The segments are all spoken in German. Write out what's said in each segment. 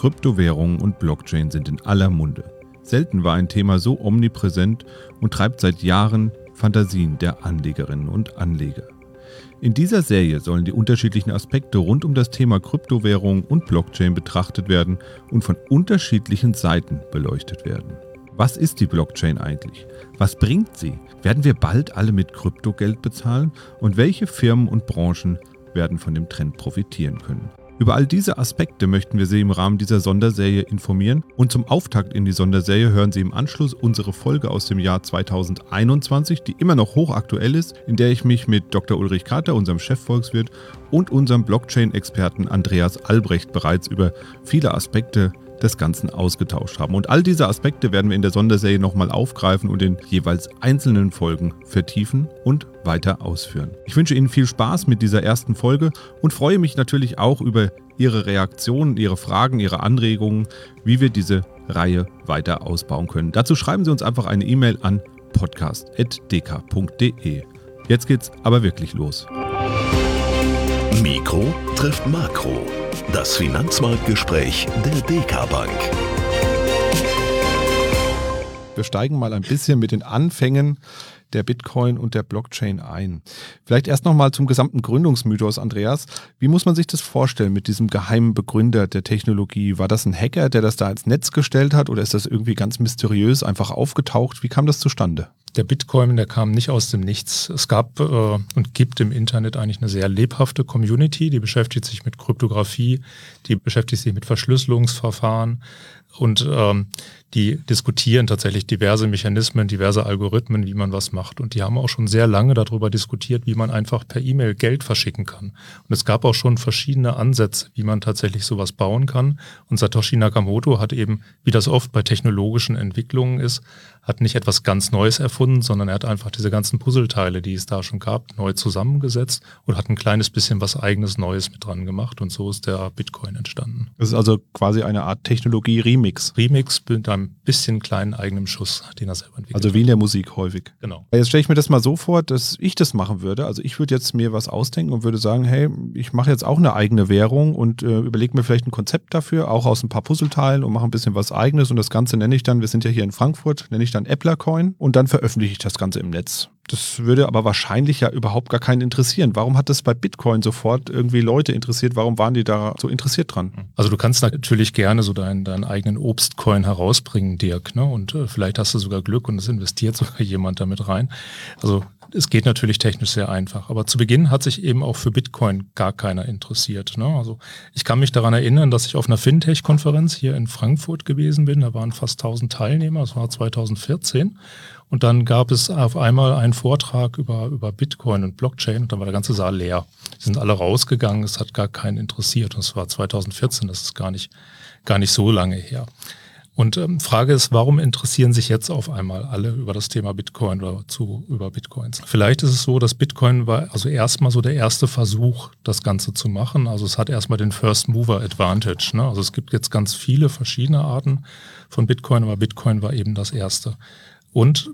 Kryptowährungen und Blockchain sind in aller Munde. Selten war ein Thema so omnipräsent und treibt seit Jahren Fantasien der Anlegerinnen und Anleger. In dieser Serie sollen die unterschiedlichen Aspekte rund um das Thema Kryptowährung und Blockchain betrachtet werden und von unterschiedlichen Seiten beleuchtet werden. Was ist die Blockchain eigentlich? Was bringt sie? Werden wir bald alle mit Kryptogeld bezahlen? Und welche Firmen und Branchen werden von dem Trend profitieren können? Über all diese Aspekte möchten wir Sie im Rahmen dieser Sonderserie informieren und zum Auftakt in die Sonderserie hören Sie im Anschluss unsere Folge aus dem Jahr 2021, die immer noch hochaktuell ist, in der ich mich mit Dr. Ulrich Kater, unserem Chefvolkswirt, und unserem Blockchain-Experten Andreas Albrecht bereits über viele Aspekte des Ganzen ausgetauscht haben. Und all diese Aspekte werden wir in der Sonderserie nochmal aufgreifen und in jeweils einzelnen Folgen vertiefen und weiter ausführen. Ich wünsche Ihnen viel Spaß mit dieser ersten Folge und freue mich natürlich auch über Ihre Reaktionen, Ihre Fragen, Ihre Anregungen, wie wir diese Reihe weiter ausbauen können. Dazu schreiben Sie uns einfach eine E-Mail an podcast@dk.de. Jetzt geht's aber wirklich los. Mikro trifft Makro. Das Finanzmarktgespräch der DK Bank. Wir steigen mal ein bisschen mit den Anfängen der Bitcoin und der Blockchain ein. Vielleicht erst nochmal zum gesamten Gründungsmythos, Andreas. Wie muss man sich das vorstellen mit diesem geheimen Begründer der Technologie? War das ein Hacker, der das da ins Netz gestellt hat, oder ist das irgendwie ganz mysteriös einfach aufgetaucht? Wie kam das zustande? Der Bitcoin, der kam nicht aus dem Nichts. Es gab und gibt im Internet eigentlich eine sehr lebhafte Community, die beschäftigt sich mit Kryptographie, die beschäftigt sich mit Verschlüsselungsverfahren und die diskutieren tatsächlich diverse Mechanismen, diverse Algorithmen, wie man was macht. Und die haben auch schon sehr lange darüber diskutiert, wie man einfach per E-Mail Geld verschicken kann. Und es gab auch schon verschiedene Ansätze, wie man tatsächlich sowas bauen kann. Und Satoshi Nakamoto hat eben, wie das oft bei technologischen Entwicklungen ist, hat nicht etwas ganz Neues erfunden, sondern er hat einfach diese ganzen Puzzleteile, die es da schon gab, neu zusammengesetzt und hat ein kleines bisschen was Eigenes Neues mit dran gemacht. Und so ist der Bitcoin entstanden. Das ist also quasi eine Art Technologie-Remix. Remix mit einem bisschen kleinen eigenen Schuss, den er selber entwickelt hat. Also wie in der Musik häufig. Genau. Jetzt stelle ich mir das mal so vor, dass ich das machen würde. Also ich würde jetzt mir was ausdenken und würde sagen, hey, ich mache jetzt auch eine eigene Währung und überlege mir vielleicht ein Konzept dafür, auch aus ein paar Puzzleteilen und mache ein bisschen was Eigenes. Und das Ganze nenne ich dann, wir sind ja hier in Frankfurt, nenne ich dann Applercoin und dann veröffentliche ich das Ganze im Netz. Das würde aber wahrscheinlich ja überhaupt gar keinen interessieren. Warum hat das bei Bitcoin sofort irgendwie Leute interessiert? Warum waren die da so interessiert dran? Also du kannst natürlich gerne so deinen eigenen Obstcoin herausbringen, Dirk, ne? Und vielleicht hast du sogar Glück und es investiert sogar jemand damit rein. Also es geht natürlich technisch sehr einfach. Aber zu Beginn hat sich eben auch für Bitcoin gar keiner interessiert, ne? Also ich kann mich daran erinnern, dass ich auf einer Fintech-Konferenz hier in Frankfurt gewesen bin. Da waren fast 1000 Teilnehmer. Das war 2014. Und dann gab es auf einmal einen Vortrag über Bitcoin und Blockchain und dann war der ganze Saal leer. Die sind alle rausgegangen, es hat gar keinen interessiert. Und es war 2014, das ist gar nicht so lange her. Und Frage ist, warum interessieren sich jetzt auf einmal alle über das Thema Bitcoin oder über Bitcoins? Vielleicht ist es so, dass Bitcoin war also erstmal so der erste Versuch, das Ganze zu machen. Also es hat erstmal den First Mover Advantage, ne? Also es gibt jetzt ganz viele verschiedene Arten von Bitcoin, aber Bitcoin war eben das erste. Und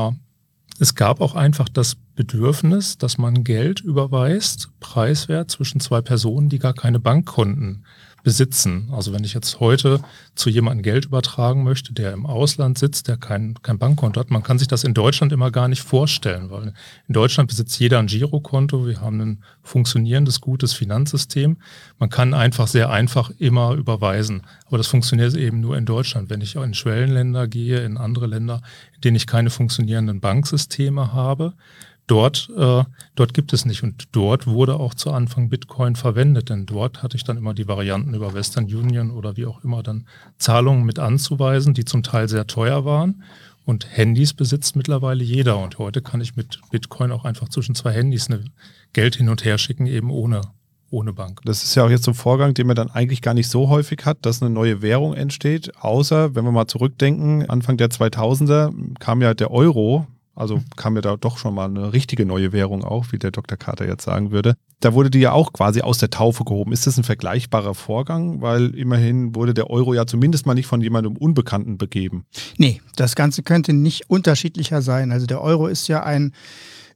es gab auch einfach das Bedürfnis, dass man Geld überweist, preiswert zwischen zwei Personen, die gar keine Bankkonten besitzen. Also wenn ich jetzt heute zu jemandem Geld übertragen möchte, der im Ausland sitzt, der kein Bankkonto hat, man kann sich das in Deutschland immer gar nicht vorstellen, weil in Deutschland besitzt jeder ein Girokonto, wir haben ein funktionierendes, gutes Finanzsystem. Man kann einfach sehr einfach immer überweisen. Aber das funktioniert eben nur in Deutschland. Wenn ich in Schwellenländer gehe, in andere Länder, in denen ich keine funktionierenden Banksysteme habe, Dort gibt es nicht und dort wurde auch zu Anfang Bitcoin verwendet, denn dort hatte ich dann immer die Varianten über Western Union oder wie auch immer dann Zahlungen mit anzuweisen, die zum Teil sehr teuer waren und Handys besitzt mittlerweile jeder und heute kann ich mit Bitcoin auch einfach zwischen zwei Handys Geld hin und her schicken, eben ohne Bank. Das ist ja auch jetzt so ein Vorgang, den man dann eigentlich gar nicht so häufig hat, dass eine neue Währung entsteht, außer, wenn wir mal zurückdenken, Anfang der 2000er kam ja der Euro. Also kam ja da doch schon mal eine richtige neue Währung auch, wie der Dr. Kater jetzt sagen würde. Da wurde die ja auch quasi aus der Taufe gehoben. Ist das ein vergleichbarer Vorgang? Weil immerhin wurde der Euro ja zumindest mal nicht von jemandem Unbekannten begeben. Nee, das Ganze könnte nicht unterschiedlicher sein. Also der Euro ist ja ein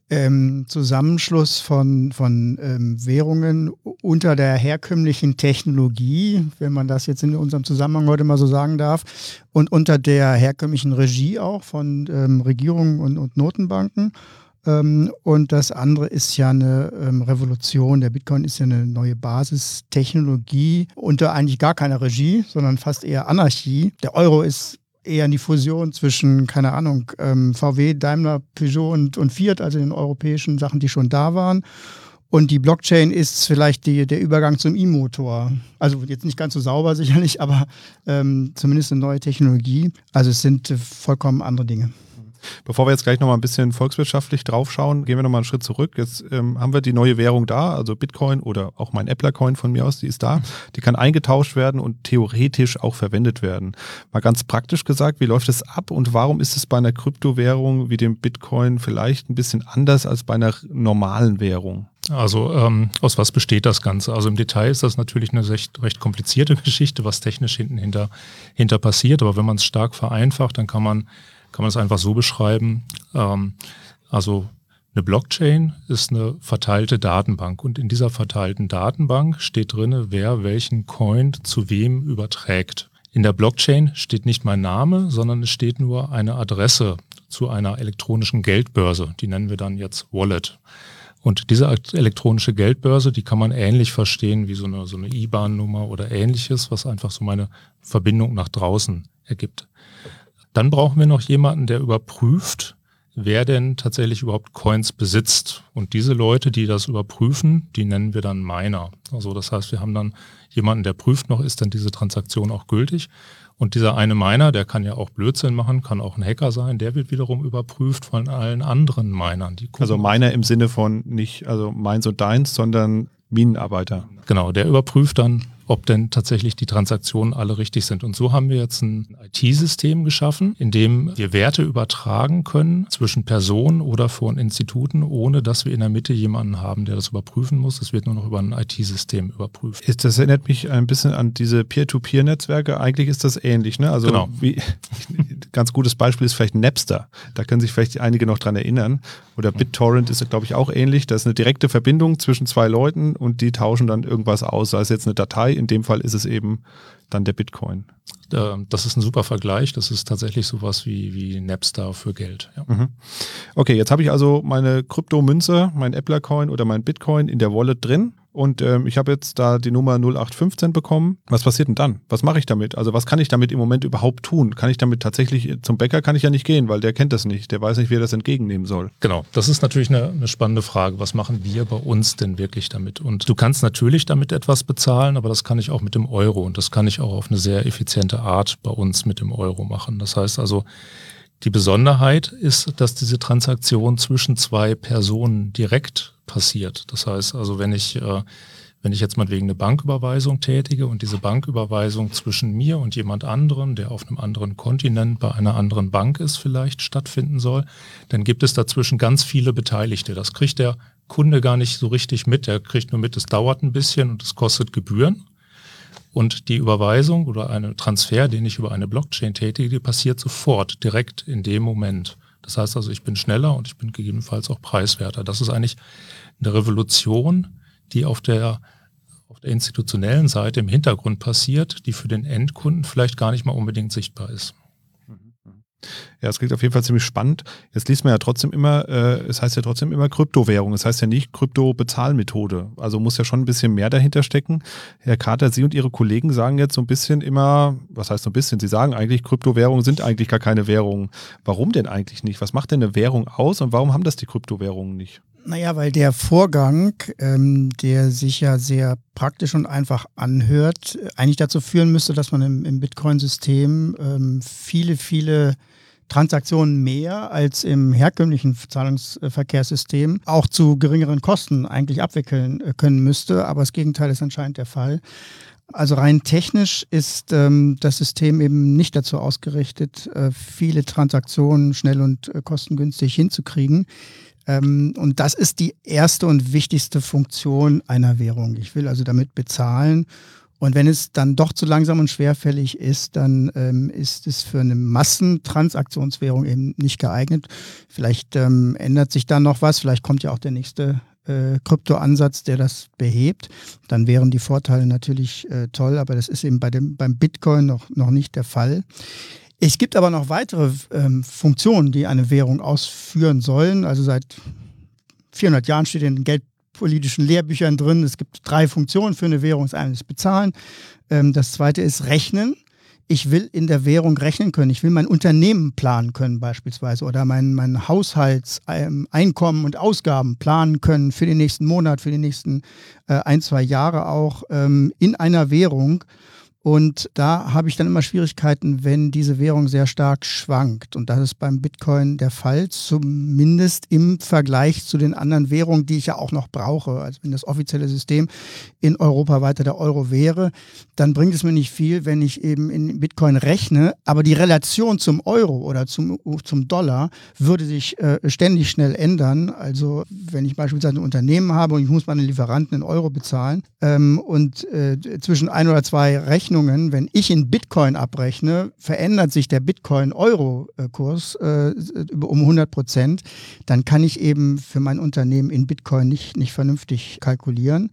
Zusammenschluss von Währungen unter der herkömmlichen Technologie, wenn man das jetzt in unserem Zusammenhang heute mal so sagen darf, und unter der herkömmlichen Regie auch von Regierungen und Notenbanken. Und das andere ist ja eine Revolution. Der Bitcoin ist ja eine neue Basistechnologie unter eigentlich gar keiner Regie, sondern fast eher Anarchie. Der Euro ist eher die Fusion zwischen, keine Ahnung, VW, Daimler, Peugeot und Fiat, also den europäischen Sachen, die schon da waren. Und die Blockchain ist vielleicht der Übergang zum E-Motor. Also jetzt nicht ganz so sauber sicherlich, aber zumindest eine neue Technologie. Also es sind vollkommen andere Dinge. Bevor wir jetzt gleich nochmal ein bisschen volkswirtschaftlich draufschauen, gehen wir nochmal einen Schritt zurück. Jetzt haben wir die neue Währung da, also Bitcoin oder auch mein Appler-Coin von mir aus, die ist da. Die kann eingetauscht werden und theoretisch auch verwendet werden. Mal ganz praktisch gesagt, wie läuft es ab und warum ist es bei einer Kryptowährung wie dem Bitcoin vielleicht ein bisschen anders als bei einer normalen Währung? Also aus was besteht das Ganze? Also im Detail ist das natürlich eine recht komplizierte Geschichte, was technisch hinter passiert. Aber wenn man es stark vereinfacht, dann kann man es einfach so beschreiben. Also eine Blockchain ist eine verteilte Datenbank und in dieser verteilten Datenbank steht drin, wer welchen Coin zu wem überträgt. In der Blockchain steht nicht mein Name, sondern es steht nur eine Adresse zu einer elektronischen Geldbörse. Die nennen wir dann jetzt Wallet. Und diese elektronische Geldbörse, die kann man ähnlich verstehen wie so eine IBAN-Nummer oder ähnliches, was einfach so meine Verbindung nach draußen ergibt. Dann brauchen wir noch jemanden, der überprüft, wer denn tatsächlich überhaupt Coins besitzt. Und diese Leute, die das überprüfen, die nennen wir dann Miner. Also das heißt, wir haben dann jemanden, der prüft noch, ist denn diese Transaktion auch gültig? Und dieser eine Miner, der kann ja auch Blödsinn machen, kann auch ein Hacker sein, der wird wiederum überprüft von allen anderen Minern. Also Miner im Sinne von nicht also meins und deins, sondern Minenarbeiter. Genau, der überprüft dann, ob denn tatsächlich die Transaktionen alle richtig sind. Und so haben wir jetzt ein IT-System geschaffen, in dem wir Werte übertragen können zwischen Personen oder von Instituten, ohne dass wir in der Mitte jemanden haben, der das überprüfen muss. Es wird nur noch über ein IT-System überprüft. Das erinnert mich ein bisschen an diese Peer-to-Peer-Netzwerke. Eigentlich ist das ähnlich, ne? Also genau. Ganz gutes Beispiel ist vielleicht Napster. Da können sich vielleicht einige noch dran erinnern. Oder BitTorrent ist, glaube ich, auch ähnlich. Da ist eine direkte Verbindung zwischen zwei Leuten und die tauschen dann irgendwas aus. Sei es jetzt eine Datei, in dem Fall ist es eben dann der Bitcoin. Das ist ein super Vergleich. Das ist tatsächlich sowas wie Napster für Geld. Ja. Okay, jetzt habe ich also meine Kryptomünze, mein Appler-Coin oder mein Bitcoin in der Wallet drin. Und ich habe jetzt da die Nummer 0815 bekommen. Was passiert denn dann? Was mache ich damit? Also was kann ich damit im Moment überhaupt tun? Kann ich damit tatsächlich, zum Bäcker kann ich ja nicht gehen, weil der kennt das nicht. Der weiß nicht, wie er das entgegennehmen soll. Genau, das ist natürlich eine spannende Frage. Was machen wir bei uns denn wirklich damit? Und du kannst natürlich damit etwas bezahlen, aber das kann ich auch mit dem Euro. Und das kann ich auch auf eine sehr effiziente Art bei uns mit dem Euro machen. Das heißt also, die Besonderheit ist, dass diese Transaktion zwischen zwei Personen direkt passiert. Das heißt also, wenn ich jetzt mal wegen eine Banküberweisung tätige und diese Banküberweisung zwischen mir und jemand anderem, der auf einem anderen Kontinent bei einer anderen Bank ist, vielleicht stattfinden soll, dann gibt es dazwischen ganz viele Beteiligte. Das kriegt der Kunde gar nicht so richtig mit. Der kriegt nur mit, es dauert ein bisschen und es kostet Gebühren. Und die Überweisung oder einen Transfer, den ich über eine Blockchain tätige, die passiert sofort, direkt in dem Moment. Das heißt also, ich bin schneller und ich bin gegebenenfalls auch preiswerter. Das ist eigentlich eine Revolution, die auf der institutionellen Seite im Hintergrund passiert, die für den Endkunden vielleicht gar nicht mal unbedingt sichtbar ist. Ja, es klingt auf jeden Fall ziemlich spannend. Jetzt liest man ja trotzdem immer, es heißt ja trotzdem immer Kryptowährung. Es heißt ja nicht Krypto-Bezahlmethode. Also muss ja schon ein bisschen mehr dahinter stecken. Herr Carter, Sie und Ihre Kollegen sagen jetzt so ein bisschen immer, was heißt so ein bisschen? Sie sagen eigentlich, Kryptowährungen sind eigentlich gar keine Währungen. Warum denn eigentlich nicht? Was macht denn eine Währung aus und warum haben das die Kryptowährungen nicht? Naja, weil der Vorgang, der sich ja sehr praktisch und einfach anhört, eigentlich dazu führen müsste, dass man im Bitcoin-System viele Transaktionen mehr als im herkömmlichen Zahlungsverkehrssystem auch zu geringeren Kosten eigentlich abwickeln können müsste. Aber das Gegenteil ist anscheinend der Fall. Also rein technisch ist das System eben nicht dazu ausgerichtet, viele Transaktionen schnell und kostengünstig hinzukriegen. Und das ist die erste und wichtigste Funktion einer Währung. Ich will also damit bezahlen Und wenn es dann doch zu langsam und schwerfällig ist, dann ist es für eine Massentransaktionswährung eben nicht geeignet. Vielleicht ändert sich da noch was, vielleicht kommt ja auch der nächste Kryptoansatz, der das behebt. Dann wären die Vorteile natürlich toll, aber das ist eben beim Bitcoin noch nicht der Fall. Es gibt aber noch weitere Funktionen, die eine Währung ausführen sollen. Also seit 400 Jahren steht in den geldpolitischen Lehrbüchern drin, es gibt 3 Funktionen für eine Währung. Das eine ist Bezahlen, das zweite ist Rechnen. Ich will in der Währung rechnen können. Ich will mein Unternehmen planen können beispielsweise oder mein Haushaltseinkommen und Ausgaben planen können für den nächsten Monat, für die nächsten 1-2 Jahre auch in einer Währung. Und da habe ich dann immer Schwierigkeiten, wenn diese Währung sehr stark schwankt. Und das ist beim Bitcoin der Fall, zumindest im Vergleich zu den anderen Währungen, die ich ja auch noch brauche. Also wenn das offizielle System in Europa weiter der Euro wäre, dann bringt es mir nicht viel, wenn ich eben in Bitcoin rechne. Aber die Relation zum Euro oder zum Dollar würde sich ständig schnell ändern. Also wenn ich beispielsweise ein Unternehmen habe und ich muss meine Lieferanten in Euro bezahlen und zwischen 1 oder 2 Rechnungen, wenn ich in Bitcoin abrechne, verändert sich der Bitcoin-Euro-Kurs um 100%, dann kann ich eben für mein Unternehmen in Bitcoin nicht vernünftig kalkulieren.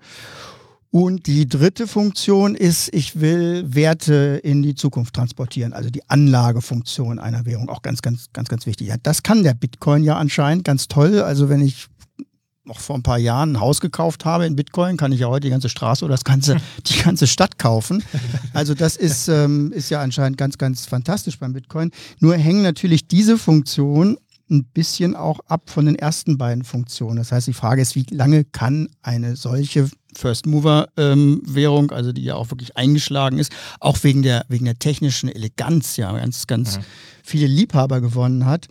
Und die dritte Funktion ist, ich will Werte in die Zukunft transportieren, also die Anlagefunktion einer Währung, auch ganz wichtig. Ja, das kann der Bitcoin ja anscheinend ganz toll. Also wenn ich noch vor ein paar Jahren ein Haus gekauft habe in Bitcoin, kann ich ja heute die ganze Straße oder die ganze Stadt kaufen. Also das ist ja anscheinend ganz fantastisch beim Bitcoin. Nur hängen natürlich diese Funktionen ein bisschen auch ab von den ersten beiden Funktionen. Das heißt, die Frage ist, wie lange kann eine solche First-Mover-Währung, also die ja auch wirklich eingeschlagen ist, auch wegen der technischen Eleganz, ja, ganz viele Liebhaber gewonnen hat,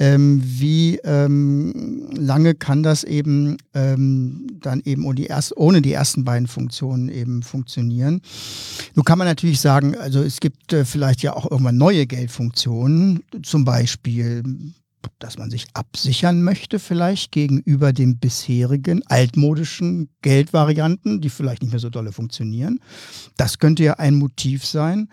wie lange kann das eben dann eben ohne die ersten beiden Funktionen eben funktionieren. Nun kann man natürlich sagen, also es gibt vielleicht ja auch irgendwann neue Geldfunktionen, zum Beispiel, dass man sich absichern möchte vielleicht gegenüber den bisherigen altmodischen Geldvarianten, die vielleicht nicht mehr so dolle funktionieren. Das könnte ja ein Motiv sein.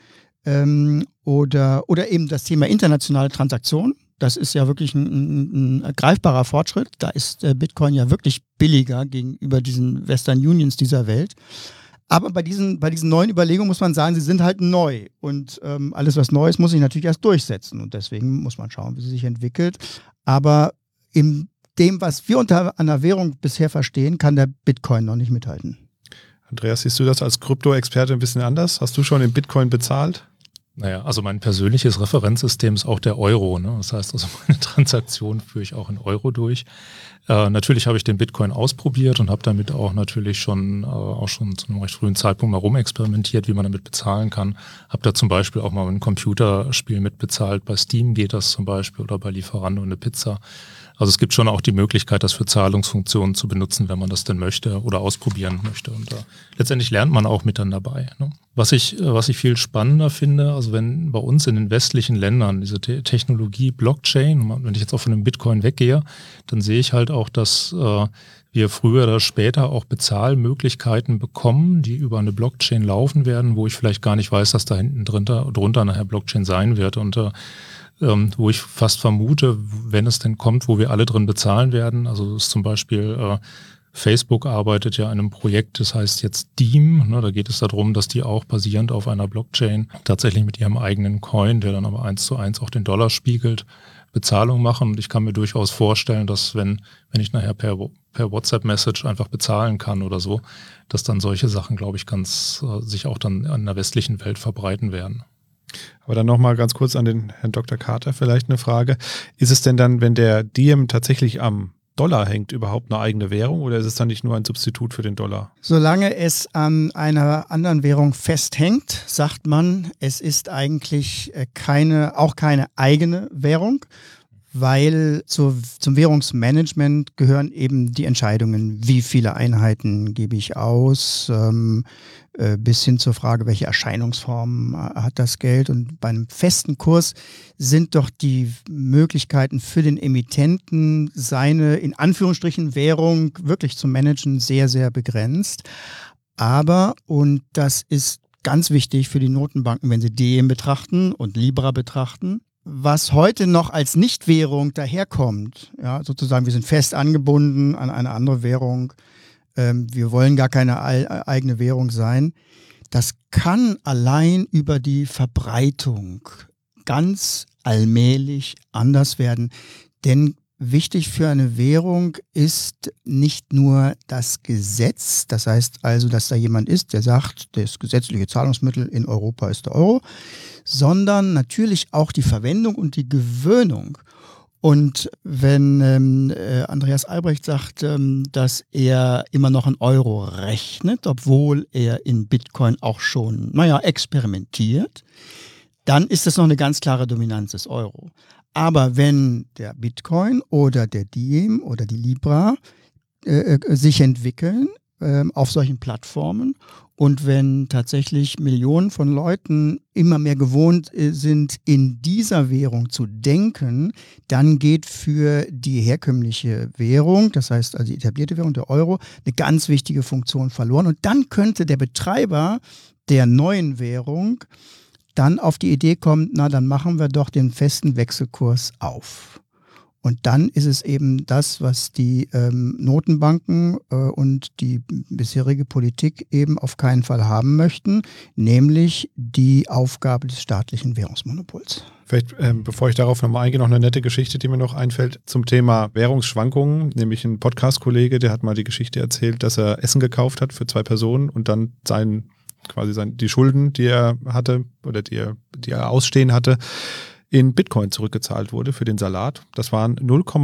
Oder eben das Thema internationale Transaktionen. Das ist ja wirklich ein greifbarer Fortschritt. Da ist Bitcoin ja wirklich billiger gegenüber diesen Western Unions dieser Welt. Aber bei diesen neuen Überlegungen muss man sagen, sie sind halt neu. Und alles, was neu ist, muss sich natürlich erst durchsetzen. Und deswegen muss man schauen, wie sie sich entwickelt. Aber in dem, was wir unter einer Währung bisher verstehen, kann der Bitcoin noch nicht mithalten. Andreas, siehst du das als Krypto-Experte ein bisschen anders? Hast du schon in Bitcoin bezahlt? Naja, also mein persönliches Referenzsystem ist auch der Euro. Ne? Das heißt, also meine Transaktion führe ich auch in Euro durch. Natürlich habe ich den Bitcoin ausprobiert und habe damit auch natürlich schon zu einem recht frühen Zeitpunkt mal rumexperimentiert, wie man damit bezahlen kann. Habe da zum Beispiel auch mal ein Computerspiel mitbezahlt. Bei Steam geht das zum Beispiel oder bei Lieferando eine Pizza. Also es gibt schon auch die Möglichkeit, das für Zahlungsfunktionen zu benutzen, wenn man das denn möchte oder ausprobieren möchte. Und letztendlich lernt man auch mit dann dabei. Ne? Was ich viel spannender finde, also wenn bei uns in den westlichen Ländern diese Technologie Blockchain, wenn ich jetzt auch von dem Bitcoin weggehe, dann sehe ich halt auch, dass wir früher oder später auch Bezahlmöglichkeiten bekommen, die über eine Blockchain laufen werden, wo ich vielleicht gar nicht weiß, dass da hinten drunter nachher Blockchain sein wird. Und wo ich fast vermute, wenn es denn kommt, wo wir alle drin bezahlen werden, also das ist zum Beispiel Facebook arbeitet ja an einem Projekt, das heißt jetzt Diem, ne, da geht es darum, dass die auch basierend auf einer Blockchain tatsächlich mit ihrem eigenen Coin, der dann aber 1:1 auch den Dollar spiegelt, Bezahlung machen. Und ich kann mir durchaus vorstellen, dass wenn ich nachher per WhatsApp-Message einfach bezahlen kann oder so, dass dann solche Sachen, glaube ich, sich auch dann an der westlichen Welt verbreiten werden. Aber dann nochmal ganz kurz an den Herrn Dr. Carter vielleicht eine Frage. Ist es denn dann, wenn der Diem tatsächlich am Dollar hängt, überhaupt eine eigene Währung oder ist es dann nicht nur ein Substitut für den Dollar? Solange es an einer anderen Währung festhängt, sagt man, es ist eigentlich auch keine eigene Währung, weil zum Währungsmanagement gehören eben die Entscheidungen, wie viele Einheiten gebe ich aus, bis hin zur Frage, welche Erscheinungsform hat das Geld. Und bei einem festen Kurs sind doch die Möglichkeiten für den Emittenten, seine in Anführungsstrichen Währung wirklich zu managen, sehr, sehr begrenzt. Aber, und das ist ganz wichtig für die Notenbanken, wenn sie Diem betrachten und Libra betrachten. Was heute noch als Nichtwährung daherkommt, ja, sozusagen, wir sind fest angebunden an eine andere Währung, wir wollen gar keine eigene Währung sein, das kann allein über die Verbreitung ganz allmählich anders werden. Denn wichtig für eine Währung ist nicht nur das Gesetz, das heißt also, dass da jemand ist, der sagt, das gesetzliche Zahlungsmittel in Europa ist der Euro, sondern natürlich auch die Verwendung und die Gewöhnung. Und wenn Andreas Albrecht sagt, dass er immer noch in Euro rechnet, obwohl er in Bitcoin auch schon, experimentiert, dann ist das noch eine ganz klare Dominanz des Euro. Aber wenn der Bitcoin oder der Diem oder die Libra sich entwickeln auf solchen Plattformen und wenn tatsächlich Millionen von Leuten immer mehr gewohnt sind, in dieser Währung zu denken, dann geht für die herkömmliche Währung, das heißt also die etablierte Währung, der Euro, eine ganz wichtige Funktion verloren. Und dann könnte der Betreiber der neuen Währung dann auf die Idee kommen, na, dann machen wir doch den festen Wechselkurs auf. Und dann ist es eben das, was die Notenbanken und die bisherige Politik eben auf keinen Fall haben möchten, nämlich die Aufgabe des staatlichen Währungsmonopols. Vielleicht, bevor ich darauf nochmal eingehe, noch eine nette Geschichte, die mir noch einfällt zum Thema Währungsschwankungen. Nämlich ein Podcast-Kollege, der hat mal die Geschichte erzählt, dass er Essen gekauft hat für 2 Personen und dann die Schulden, die er hatte oder die er ausstehen hatte, in Bitcoin zurückgezahlt wurde für den Salat. Das waren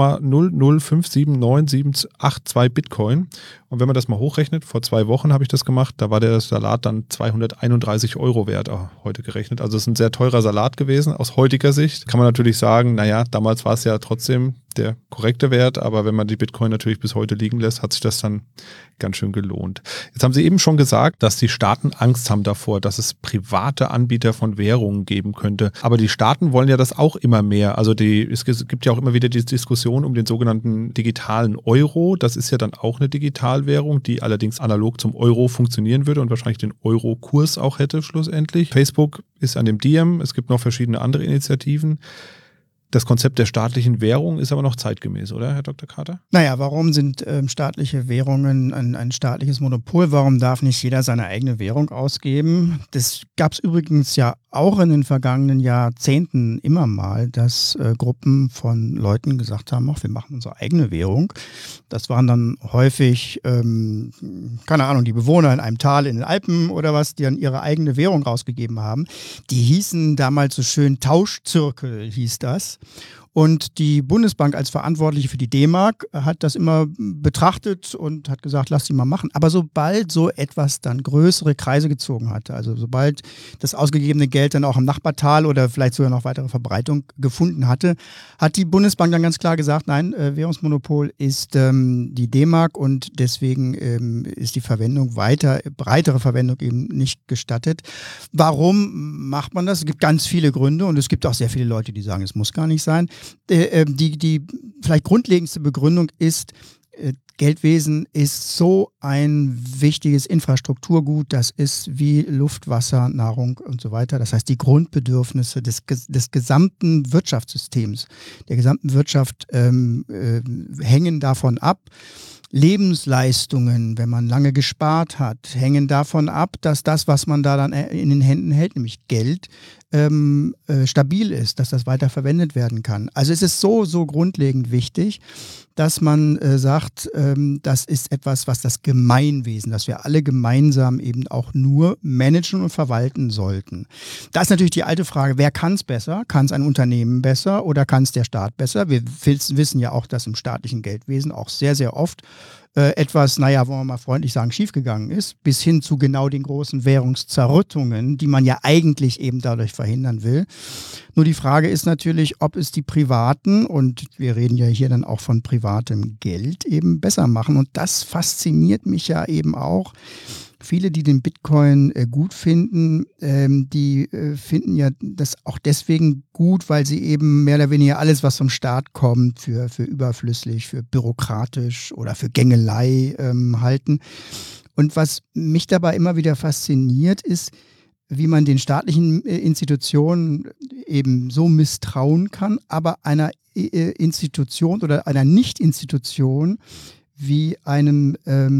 0,0057978 Bitcoin. Und wenn man das mal hochrechnet, vor 2 Wochen habe ich das gemacht, da war der Salat dann 231 € wert, heute gerechnet. Also es ist ein sehr teurer Salat gewesen aus heutiger Sicht. Kann man natürlich sagen, naja, damals war es ja trotzdem der korrekte Wert, aber wenn man die Bitcoin natürlich bis heute liegen lässt, hat sich das dann ganz schön gelohnt. Jetzt haben Sie eben schon gesagt, dass die Staaten Angst haben davor, dass es private Anbieter von Währungen geben könnte. Aber die Staaten wollen ja das auch immer mehr. Also es gibt ja auch immer wieder die Diskussion um den sogenannten digitalen Euro. Das ist ja dann auch eine Digitalwährung, die allerdings analog zum Euro funktionieren würde und wahrscheinlich den Euro-Kurs auch hätte schlussendlich. Facebook ist an dem Diem. Es gibt noch verschiedene andere Initiativen. Das Konzept der staatlichen Währung ist aber noch zeitgemäß, oder, Herr Dr. Kater? Naja, warum sind staatliche Währungen ein staatliches Monopol? Warum darf nicht jeder seine eigene Währung ausgeben? Das gab es übrigens ja auch in den vergangenen Jahrzehnten immer mal, dass Gruppen von Leuten gesagt haben, wir machen unsere eigene Währung. Das waren dann häufig, keine Ahnung, die Bewohner in einem Tal in den Alpen oder was, die dann ihre eigene Währung rausgegeben haben. Die hießen damals so schön Tauschzirkel, hieß das. Und die Bundesbank als Verantwortliche für die D-Mark hat das immer betrachtet und hat gesagt, lass die mal machen. Aber sobald so etwas dann größere Kreise gezogen hatte, also sobald das ausgegebene Geld dann auch im Nachbartal oder vielleicht sogar noch weitere Verbreitung gefunden hatte, hat die Bundesbank dann ganz klar gesagt, nein, Währungsmonopol ist die D-Mark und deswegen ist die Verwendung breitere Verwendung eben nicht gestattet. Warum macht man das? Es gibt ganz viele Gründe und es gibt auch sehr viele Leute, die sagen, es muss gar nicht sein. Die vielleicht grundlegendste Begründung ist, Geldwesen ist so ein wichtiges Infrastrukturgut, das ist wie Luft, Wasser, Nahrung und so weiter. Das heißt, die Grundbedürfnisse des gesamten Wirtschaftssystems, der gesamten Wirtschaft hängen davon ab. Lebensleistungen, wenn man lange gespart hat, hängen davon ab, dass das, was man da dann in den Händen hält, nämlich Geld, stabil ist, dass das weiter verwendet werden kann. Also es ist so grundlegend wichtig, dass man sagt, das ist etwas, was das Gemeinwesen, das wir alle gemeinsam eben auch nur managen und verwalten sollten. Da ist natürlich die alte Frage, wer kann es besser? Kann es ein Unternehmen besser oder kann es der Staat besser? Wir wissen ja auch, dass im staatlichen Geldwesen auch sehr, sehr oft etwas, wollen wir mal freundlich sagen, schiefgegangen ist, bis hin zu genau den großen Währungszerrüttungen, die man ja eigentlich eben dadurch verhindern will. Nur die Frage ist natürlich, ob es die Privaten, und wir reden ja hier dann auch von privatem Geld, eben besser machen. Und das fasziniert mich ja eben auch. Viele, die den Bitcoin gut finden, die finden ja das auch deswegen gut, weil sie eben mehr oder weniger alles, was vom Staat kommt, für überflüssig, für bürokratisch oder für Gängelei halten. Und was mich dabei immer wieder fasziniert ist, wie man den staatlichen Institutionen eben so misstrauen kann, aber einer Institution oder einer Nicht-Institution wie einem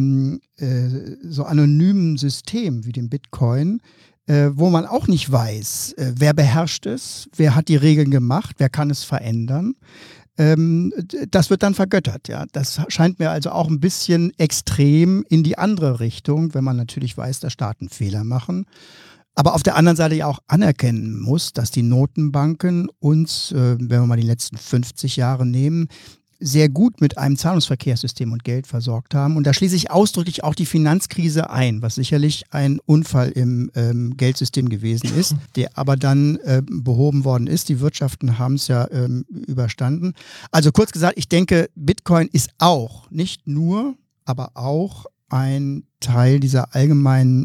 so anonymen System wie dem Bitcoin, wo man auch nicht weiß, wer beherrscht es, wer hat die Regeln gemacht, wer kann es verändern. Das wird dann vergöttert. Ja. Das scheint mir also auch ein bisschen extrem in die andere Richtung, wenn man natürlich weiß, dass Staaten Fehler machen. Aber auf der anderen Seite ja auch anerkennen muss, dass die Notenbanken uns, wenn wir mal die letzten 50 Jahre nehmen, sehr gut mit einem Zahlungsverkehrssystem und Geld versorgt haben. Und da schließe ich ausdrücklich auch die Finanzkrise ein, was sicherlich ein Unfall im Geldsystem gewesen ist, der aber dann behoben worden ist. Die Wirtschaften haben es ja überstanden. Also kurz gesagt, ich denke, Bitcoin ist auch, nicht nur, aber auch ein Teil dieser allgemeinen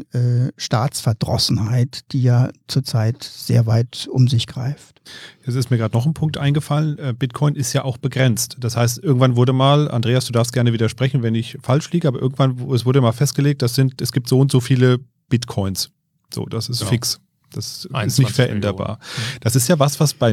Staatsverdrossenheit, die ja zurzeit sehr weit um sich greift. Jetzt ist mir gerade noch ein Punkt eingefallen. Bitcoin ist ja auch begrenzt. Das heißt, irgendwann wurde mal, Andreas, du darfst gerne widersprechen, wenn ich falsch liege, aber es wurde mal festgelegt, es gibt so und so viele Bitcoins. So, das ist fix. Das ist nicht veränderbar. Millionen. Das ist ja was bei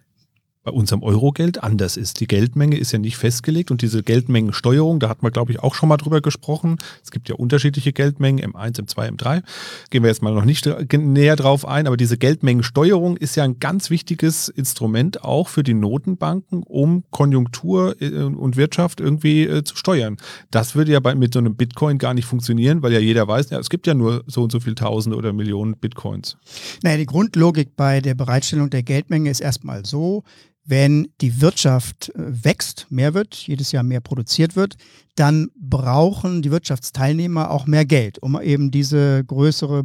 unserem Eurogeld anders ist. Die Geldmenge ist ja nicht festgelegt und diese Geldmengensteuerung, da hat man, glaube ich, auch schon mal drüber gesprochen. Es gibt ja unterschiedliche Geldmengen, M1, M2, M3. Gehen wir jetzt mal noch nicht näher drauf ein, aber diese Geldmengensteuerung ist ja ein ganz wichtiges Instrument auch für die Notenbanken, um Konjunktur und Wirtschaft irgendwie zu steuern. Das würde ja mit so einem Bitcoin gar nicht funktionieren, weil ja jeder weiß, ja, es gibt ja nur so und so viel Tausende oder Millionen Bitcoins. Naja, die Grundlogik bei der Bereitstellung der Geldmenge ist erstmal so, wenn die Wirtschaft wächst, mehr wird, jedes Jahr mehr produziert wird, dann brauchen die Wirtschaftsteilnehmer auch mehr Geld, um eben diese größere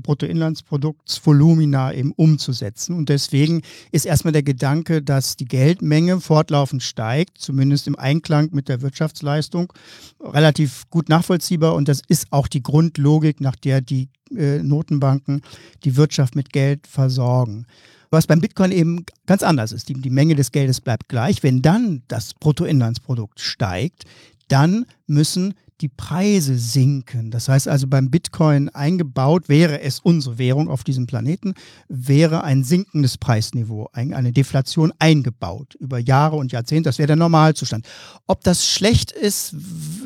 Bruttoinlandsproduktsvolumina eben umzusetzen. Und deswegen ist erstmal der Gedanke, dass die Geldmenge fortlaufend steigt, zumindest im Einklang mit der Wirtschaftsleistung, relativ gut nachvollziehbar. Und das ist auch die Grundlogik, nach der die Notenbanken die Wirtschaft mit Geld versorgen. Was beim Bitcoin eben ganz anders ist. Die Menge des Geldes bleibt gleich. Wenn dann das Bruttoinlandsprodukt steigt, dann müssen die Preise sinken. Das heißt also, beim Bitcoin eingebaut, wäre es unsere Währung auf diesem Planeten, wäre ein sinkendes Preisniveau, eine Deflation eingebaut über Jahre und Jahrzehnte. Das wäre der Normalzustand. Ob das schlecht ist,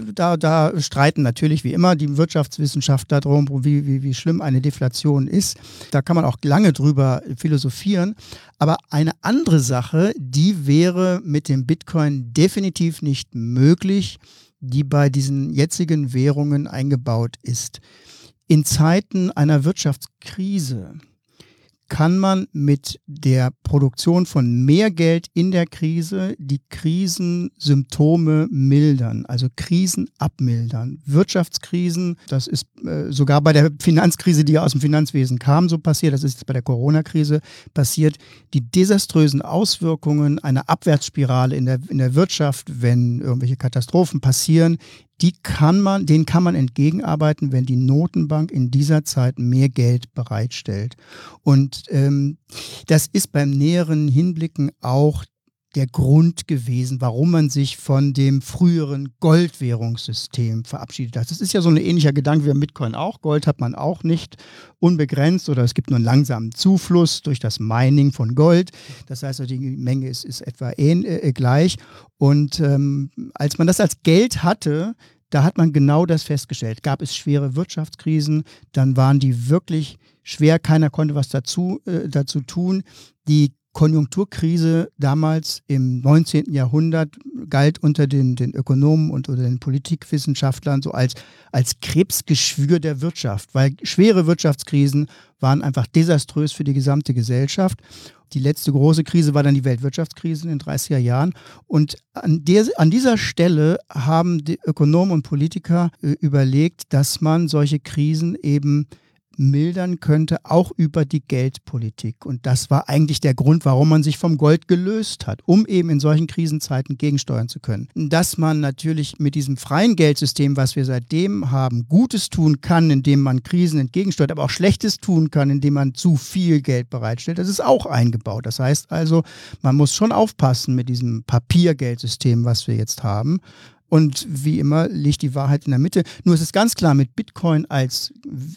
da streiten natürlich wie immer die Wirtschaftswissenschaftler darum, wie schlimm eine Deflation ist. Da kann man auch lange drüber philosophieren. Aber eine andere Sache, die wäre mit dem Bitcoin definitiv nicht möglich, die bei diesen jetzigen Währungen eingebaut ist. In Zeiten einer Wirtschaftskrise kann man mit der Produktion von mehr Geld in der Krise die Krisensymptome mildern, also Krisen abmildern. Wirtschaftskrisen, das ist sogar bei der Finanzkrise, die ja aus dem Finanzwesen kam, so passiert, das ist jetzt bei der Corona-Krise passiert, die desaströsen Auswirkungen einer Abwärtsspirale in der Wirtschaft, wenn irgendwelche Katastrophen passieren, denen kann man entgegenarbeiten, wenn die Notenbank in dieser Zeit mehr Geld bereitstellt. Und das ist beim näheren Hinblicken auch der Grund gewesen, warum man sich von dem früheren Goldwährungssystem verabschiedet hat. Das ist ja so ein ähnlicher Gedanke wie beim Bitcoin auch. Gold hat man auch nicht unbegrenzt oder es gibt nur einen langsamen Zufluss durch das Mining von Gold. Das heißt, die Menge ist etwa gleich. Und als man das als Geld hatte, da hat man genau das festgestellt. Gab es schwere Wirtschaftskrisen, dann waren die wirklich schwer, keiner konnte was dazu tun. Die Konjunkturkrise damals im 19. Jahrhundert galt unter den Ökonomen und unter den Politikwissenschaftlern so als Krebsgeschwür der Wirtschaft, weil schwere Wirtschaftskrisen waren einfach desaströs für die gesamte Gesellschaft. Die letzte große Krise war dann die Weltwirtschaftskrise in den 30er Jahren. Und an dieser Stelle haben die Ökonomen und Politiker überlegt, dass man solche Krisen eben mildern könnte, auch über die Geldpolitik. Und das war eigentlich der Grund, warum man sich vom Gold gelöst hat, um eben in solchen Krisenzeiten gegensteuern zu können. Dass man natürlich mit diesem freien Geldsystem, was wir seitdem haben, Gutes tun kann, indem man Krisen entgegensteuert, aber auch Schlechtes tun kann, indem man zu viel Geld bereitstellt, das ist auch eingebaut. Das heißt also, man muss schon aufpassen mit diesem Papiergeldsystem, was wir jetzt haben. Und wie immer liegt die Wahrheit in der Mitte. Nur ist es ganz klar, mit Bitcoin als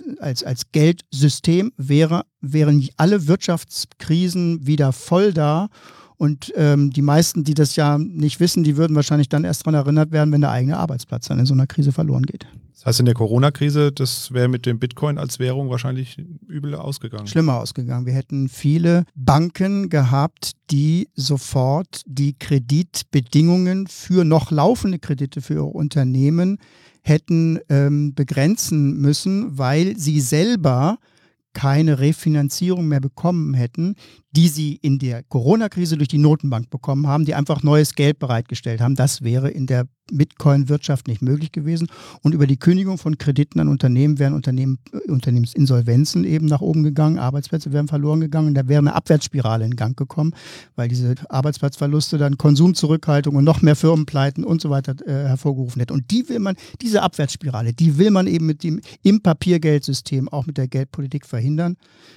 Geldsystem wären alle Wirtschaftskrisen wieder voll da. Und die meisten, die das ja nicht wissen, die würden wahrscheinlich dann erst daran erinnert werden, wenn der eigene Arbeitsplatz dann in so einer Krise verloren geht. Das heißt, in der Corona-Krise, das wäre mit dem Bitcoin als Währung wahrscheinlich übel ausgegangen. Schlimmer ausgegangen. Wir hätten viele Banken gehabt, die sofort die Kreditbedingungen für noch laufende Kredite für ihre Unternehmen hätten begrenzen müssen, weil sie selber keine Refinanzierung mehr bekommen hätten, die sie in der Corona-Krise durch die Notenbank bekommen haben, die einfach neues Geld bereitgestellt haben. Das wäre in der Bitcoin-Wirtschaft nicht möglich gewesen. Und über die Kündigung von Krediten an Unternehmen wären Unternehmensinsolvenzen eben nach oben gegangen, Arbeitsplätze wären verloren gegangen und da wäre eine Abwärtsspirale in Gang gekommen, weil diese Arbeitsplatzverluste dann Konsumzurückhaltung und noch mehr Firmenpleiten und so weiter hervorgerufen hätten. Und diese Abwärtsspirale, die will man eben im Papiergeldsystem, auch mit der Geldpolitik verhindern.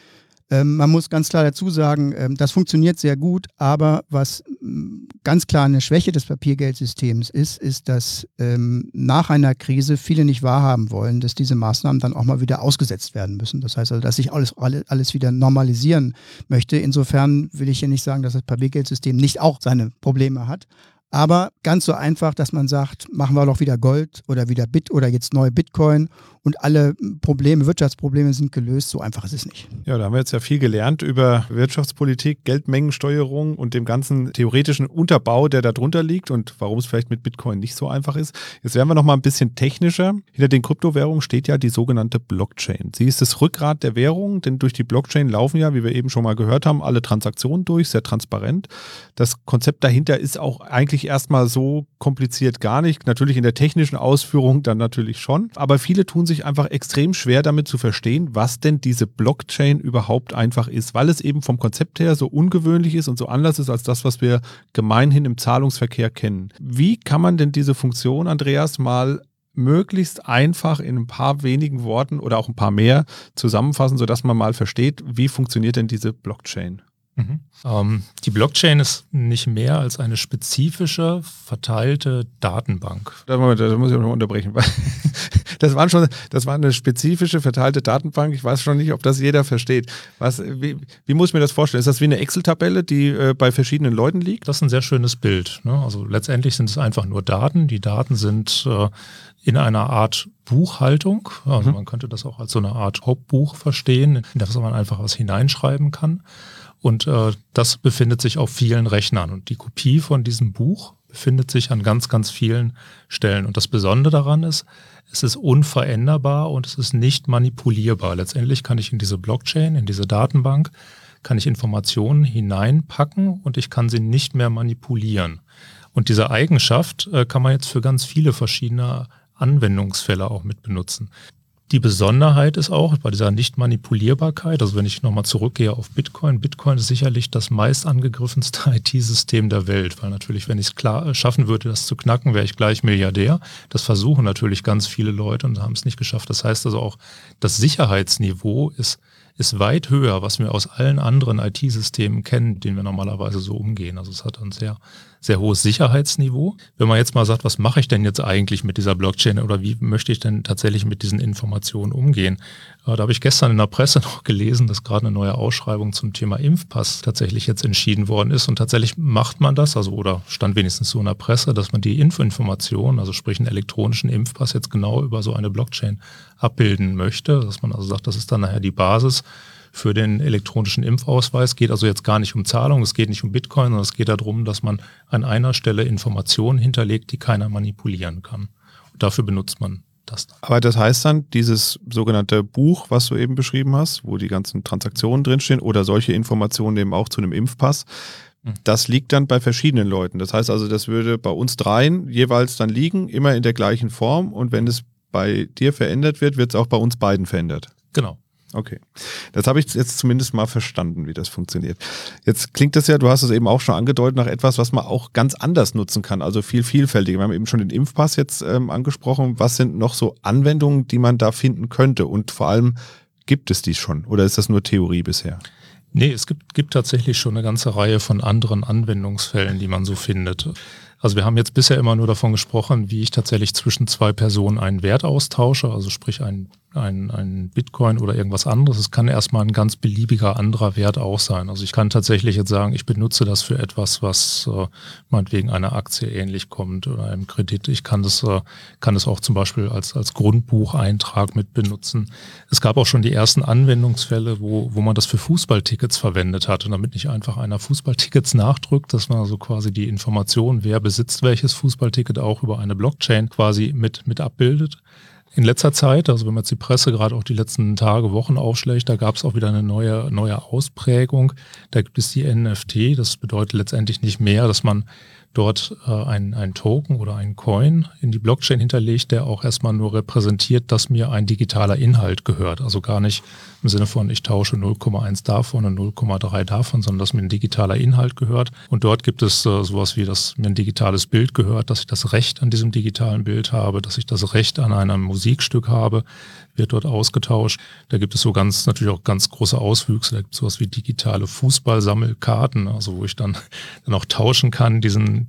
Man muss ganz klar dazu sagen, das funktioniert sehr gut, aber was ganz klar eine Schwäche des Papiergeldsystems ist, dass nach einer Krise viele nicht wahrhaben wollen, dass diese Maßnahmen dann auch mal wieder ausgesetzt werden müssen. Das heißt also, dass sich alles wieder normalisieren möchte. Insofern will ich hier nicht sagen, dass das Papiergeldsystem nicht auch seine Probleme hat. Aber ganz so einfach, dass man sagt, machen wir doch wieder Gold oder wieder oder jetzt neue Bitcoin und alle Wirtschaftsprobleme sind gelöst, so einfach ist es nicht. Ja, da haben wir jetzt ja viel gelernt über Wirtschaftspolitik, Geldmengensteuerung und dem ganzen theoretischen Unterbau, der da drunter liegt und warum es vielleicht mit Bitcoin nicht so einfach ist. Jetzt werden wir noch mal ein bisschen technischer. Hinter den Kryptowährungen steht ja die sogenannte Blockchain. Sie ist das Rückgrat der Währung, denn durch die Blockchain laufen ja, wie wir eben schon mal gehört haben, alle Transaktionen durch, sehr transparent. Das Konzept dahinter ist auch eigentlich erstmal so kompliziert gar nicht. Natürlich in der technischen Ausführung dann natürlich schon. Aber viele tun sich einfach extrem schwer damit zu verstehen, was denn diese Blockchain überhaupt einfach ist, weil es eben vom Konzept her so ungewöhnlich ist und so anders ist als das, was wir gemeinhin im Zahlungsverkehr kennen. Wie kann man denn diese Funktion, Andreas, mal möglichst einfach in ein paar wenigen Worten oder auch ein paar mehr zusammenfassen, sodass man mal versteht, wie funktioniert denn diese Blockchain? Die Blockchain ist nicht mehr als eine spezifische, verteilte Datenbank. Da muss ich auch noch unterbrechen, weil das war eine spezifische, verteilte Datenbank. Ich weiß schon nicht, ob das jeder versteht. Wie muss ich mir das vorstellen? Ist das wie eine Excel-Tabelle, die bei verschiedenen Leuten liegt? Das ist ein sehr schönes Bild. Ne? Also letztendlich sind es einfach nur Daten. Die Daten sind in einer Art Buchhaltung. Also man könnte das auch als so eine Art Hauptbuch verstehen, in das man einfach was hineinschreiben kann. Und das befindet sich auf vielen Rechnern. Und die Kopie von diesem Buch befindet sich an ganz, ganz vielen Stellen. Und das Besondere daran ist, es ist unveränderbar und es ist nicht manipulierbar. Letztendlich kann ich in diese Blockchain, in diese Datenbank, kann ich Informationen hineinpacken und ich kann sie nicht mehr manipulieren. Und diese Eigenschaft kann man jetzt für ganz viele verschiedene Anwendungsfälle auch mit benutzen. Die Besonderheit ist auch bei dieser Nicht-Manipulierbarkeit, also wenn ich nochmal zurückgehe auf Bitcoin, Bitcoin ist sicherlich das meist angegriffenste IT-System der Welt, weil natürlich, wenn ich es schaffen würde, das zu knacken, wäre ich gleich Milliardär. Das versuchen natürlich ganz viele Leute und haben es nicht geschafft. Das heißt also auch, das Sicherheitsniveau ist weit höher, was wir aus allen anderen IT-Systemen kennen, denen wir normalerweise so umgehen. Also es hat ein sehr, sehr hohes Sicherheitsniveau. Wenn man jetzt mal sagt, was mache ich denn jetzt eigentlich mit dieser Blockchain oder wie möchte ich denn tatsächlich mit diesen Informationen umgehen? Da habe ich gestern in der Presse noch gelesen, dass gerade eine neue Ausschreibung zum Thema Impfpass tatsächlich jetzt entschieden worden ist und tatsächlich macht man das, also oder stand wenigstens so in der Presse, dass man die Infoinformation, also sprich einen elektronischen Impfpass jetzt genau über so eine Blockchain abbilden möchte, dass man also sagt, das ist dann nachher die Basis für den elektronischen Impfausweis. Geht also jetzt gar nicht um Zahlung, es geht nicht um Bitcoin, sondern es geht darum, dass man an einer Stelle Informationen hinterlegt, die keiner manipulieren kann. Und dafür benutzt man das dann. Aber das heißt dann, dieses sogenannte Buch, was du eben beschrieben hast, wo die ganzen Transaktionen drinstehen oder solche Informationen eben auch zu einem Impfpass, das liegt dann bei verschiedenen Leuten. Das heißt also, das würde bei uns dreien jeweils dann liegen, immer in der gleichen Form und wenn es bei dir verändert wird, wird es auch bei uns beiden verändert. Genau. Okay, das habe ich jetzt zumindest mal verstanden, wie das funktioniert. Jetzt klingt das ja, du hast es eben auch schon angedeutet, nach etwas, was man auch ganz anders nutzen kann, also viel vielfältiger. Wir haben eben schon den Impfpass jetzt angesprochen. Was sind noch so Anwendungen, die man da finden könnte? Und vor allem, gibt es die schon oder ist das nur Theorie bisher? Nee, es gibt tatsächlich schon eine ganze Reihe von anderen Anwendungsfällen, die man so findet. Also wir haben jetzt bisher immer nur davon gesprochen, wie ich tatsächlich zwischen zwei Personen einen Wert austausche, also sprich ein Bitcoin oder irgendwas anderes. Es kann erstmal ein ganz beliebiger anderer Wert auch sein. Also ich kann tatsächlich jetzt sagen, ich benutze das für etwas, was meinetwegen einer Aktie ähnlich kommt oder einem Kredit. Ich kann das auch zum Beispiel als Grundbucheintrag mit benutzen. Es gab auch schon die ersten Anwendungsfälle, wo man das für Fußballtickets verwendet hat und damit nicht einfach einer Fußballtickets nachdrückt, dass man also quasi die Information, wer besitzt welches Fußballticket, auch über eine Blockchain quasi mit abbildet. In letzter Zeit, also wenn man jetzt die Presse gerade auch die letzten Tage, Wochen aufschlägt, da gab es auch wieder eine neue Ausprägung. Da gibt es die NFT. Das bedeutet letztendlich nicht mehr, dass man dort ein Token oder ein Coin in die Blockchain hinterlegt, der auch erstmal nur repräsentiert, dass mir ein digitaler Inhalt gehört. Also gar nicht im Sinne von, ich tausche 0,1 davon und 0,3 davon, sondern dass mir ein digitaler Inhalt gehört. Und dort gibt es sowas wie, dass mir ein digitales Bild gehört, dass ich das Recht an diesem digitalen Bild habe, dass ich das Recht an einem Musikstück habe, wird dort ausgetauscht. Da gibt es natürlich auch ganz große Auswüchse. Da gibt es sowas wie digitale Fußballsammelkarten, also wo ich dann auch tauschen kann, diesen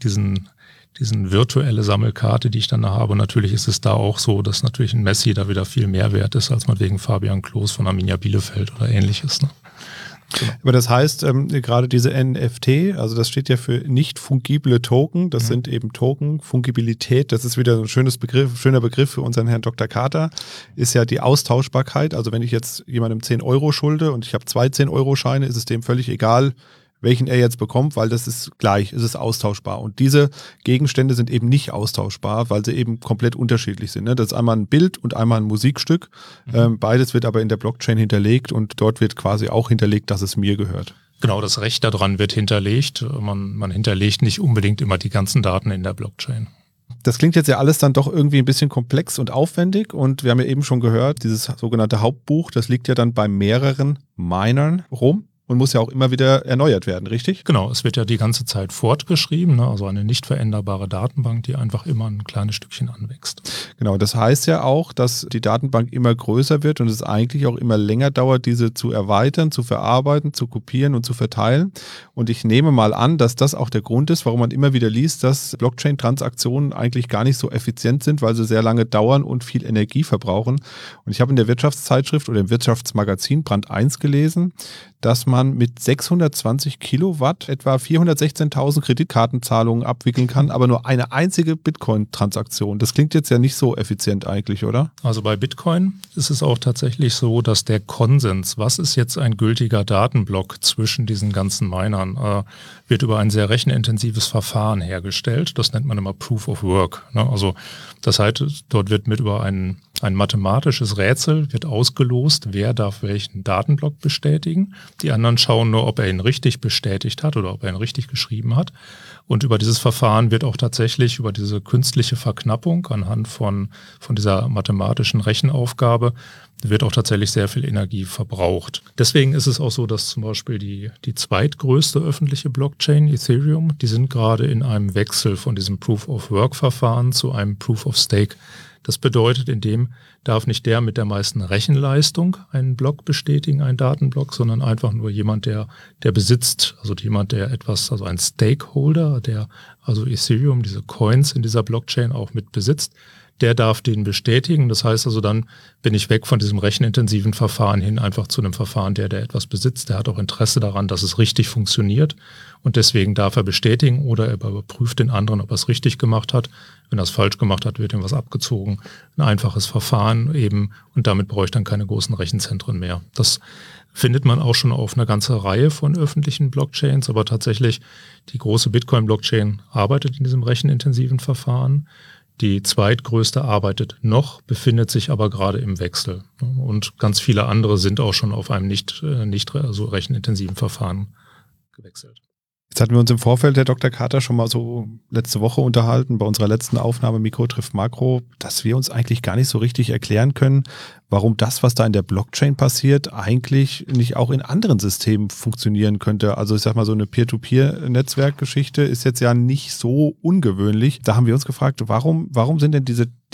virtuelle Sammelkarte, die ich dann habe. Und natürlich ist es da auch so, dass natürlich ein Messi da wieder viel mehr wert ist, als man wegen Fabian Klos von Arminia Bielefeld oder ähnliches. Ne? Genau. Aber das heißt, gerade diese NFT, also das steht ja für nicht fungible Token, das sind eben Token, Fungibilität, das ist wieder ein schöner Begriff für unseren Herrn Dr. Carter, ist ja die Austauschbarkeit. Also wenn ich jetzt jemandem 10 Euro schulde und ich habe 2 10-Euro-Scheine, ist es dem völlig egal, welchen er jetzt bekommt, weil das ist gleich, es ist austauschbar. Und diese Gegenstände sind eben nicht austauschbar, weil sie eben komplett unterschiedlich sind. Ne? Das ist einmal ein Bild und einmal ein Musikstück. Beides wird aber in der Blockchain hinterlegt und dort wird quasi auch hinterlegt, dass es mir gehört. Genau, das Recht daran wird hinterlegt. Man hinterlegt nicht unbedingt immer die ganzen Daten in der Blockchain. Das klingt jetzt ja alles dann doch irgendwie ein bisschen komplex und aufwendig und wir haben ja eben schon gehört, dieses sogenannte Hauptbuch, das liegt ja dann bei mehreren Minern rum. Und muss ja auch immer wieder erneuert werden, richtig? Genau, es wird ja die ganze Zeit fortgeschrieben, ne? Also eine nicht veränderbare Datenbank, die einfach immer ein kleines Stückchen anwächst. Genau, das heißt ja auch, dass die Datenbank immer größer wird und es eigentlich auch immer länger dauert, diese zu erweitern, zu verarbeiten, zu kopieren und zu verteilen. Und ich nehme mal an, dass das auch der Grund ist, warum man immer wieder liest, dass Blockchain-Transaktionen eigentlich gar nicht so effizient sind, weil sie sehr lange dauern und viel Energie verbrauchen. Und ich habe in der Wirtschaftszeitschrift oder im Wirtschaftsmagazin Brand 1 gelesen, dass man mit 620 Kilowatt etwa 416.000 Kreditkartenzahlungen abwickeln kann, aber nur eine einzige Bitcoin-Transaktion. Das klingt jetzt ja nicht so effizient eigentlich, oder? Also bei Bitcoin ist es auch tatsächlich so, dass der Konsens, was ist jetzt ein gültiger Datenblock zwischen diesen ganzen Minern, wird über ein sehr rechenintensives Verfahren hergestellt. Das nennt man immer Proof of Work. Ne? Also das heißt, dort wird mit über ein mathematisches Rätsel wird ausgelost, wer darf welchen Datenblock bestätigen. Die anderen schauen nur, ob er ihn richtig bestätigt hat oder ob er ihn richtig geschrieben hat. Und über dieses Verfahren wird auch tatsächlich über diese künstliche Verknappung anhand von dieser mathematischen Rechenaufgabe wird auch tatsächlich sehr viel Energie verbraucht. Deswegen ist es auch so, dass zum Beispiel die zweitgrößte öffentliche Blockchain, Ethereum, die sind gerade in einem Wechsel von diesem Proof-of-Work-Verfahren zu einem Proof-of-Stake. Das bedeutet, in dem darf nicht der mit der meisten Rechenleistung einen Block bestätigen, einen Datenblock, sondern einfach nur jemand, der besitzt, also jemand, der etwas, also ein Stakeholder, der also Ethereum, diese Coins in dieser Blockchain auch mit besitzt, der darf den bestätigen. Das heißt also, dann bin ich weg von diesem rechenintensiven Verfahren hin einfach zu einem Verfahren, der etwas besitzt. Der hat auch Interesse daran, dass es richtig funktioniert und deswegen darf er bestätigen oder er überprüft den anderen, ob er es richtig gemacht hat. Wenn er es falsch gemacht hat, wird ihm was abgezogen. Ein einfaches Verfahren eben und damit brauche ich dann keine großen Rechenzentren mehr. Das findet man auch schon auf einer ganzen Reihe von öffentlichen Blockchains, aber tatsächlich die große Bitcoin-Blockchain arbeitet in diesem rechenintensiven Verfahren. Die zweitgrößte arbeitet noch, befindet sich aber gerade im Wechsel. Und ganz viele andere sind auch schon auf einem nicht so rechenintensiven Verfahren gewechselt. Jetzt hatten wir uns im Vorfeld, Herr Dr. Carter, schon mal so letzte Woche unterhalten, bei unserer letzten Aufnahme Mikro trifft Makro, dass wir uns eigentlich gar nicht so richtig erklären können, warum das, was da in der Blockchain passiert, eigentlich nicht auch in anderen Systemen funktionieren könnte. Also ich sag mal, so eine Peer-to-Peer-Netzwerkgeschichte ist jetzt ja nicht so ungewöhnlich. Da haben wir uns gefragt, warum sind denn diese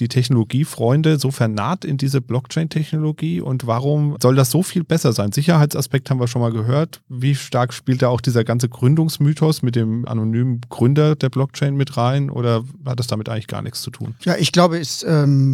die Technologiefreunde so vernarrt in diese Blockchain-Technologie und warum soll das so viel besser sein? Sicherheitsaspekt haben wir schon mal gehört. Wie stark spielt da auch dieser ganze Gründungsmythos mit dem anonymen Gründer der Blockchain mit rein oder hat das damit eigentlich gar nichts zu tun? Ja, ich glaube, es